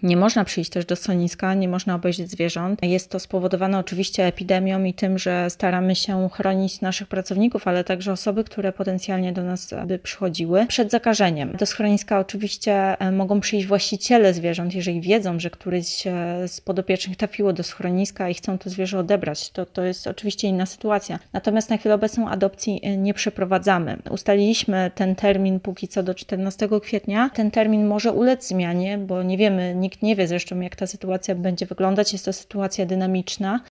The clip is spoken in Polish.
Nie można przyjść też do schroniska, nie można obejrzeć zwierząt. Jest to spowodowane oczywiście epidemią i tym, że staramy się chronić naszych pracowników, ale także osoby, które potencjalnie do nas by przychodziły przed zakażeniem. Do schroniska oczywiście mogą przyjść właściciele zwierząt, jeżeli wiedzą, że któryś z podopiecznych trafiło do schroniska i chcą to zwierzę odebrać. To jest oczywiście inna sytuacja. Natomiast na chwilę obecną adopcji nie przeprowadzamy. Ustaliliśmy ten termin póki co do 14 kwietnia. Ten termin może ulec zmianie, bo nie wiemy, nikt nie wie zresztą, jak ta sytuacja będzie wyglądać. Jest to sytuacja dynamiczna.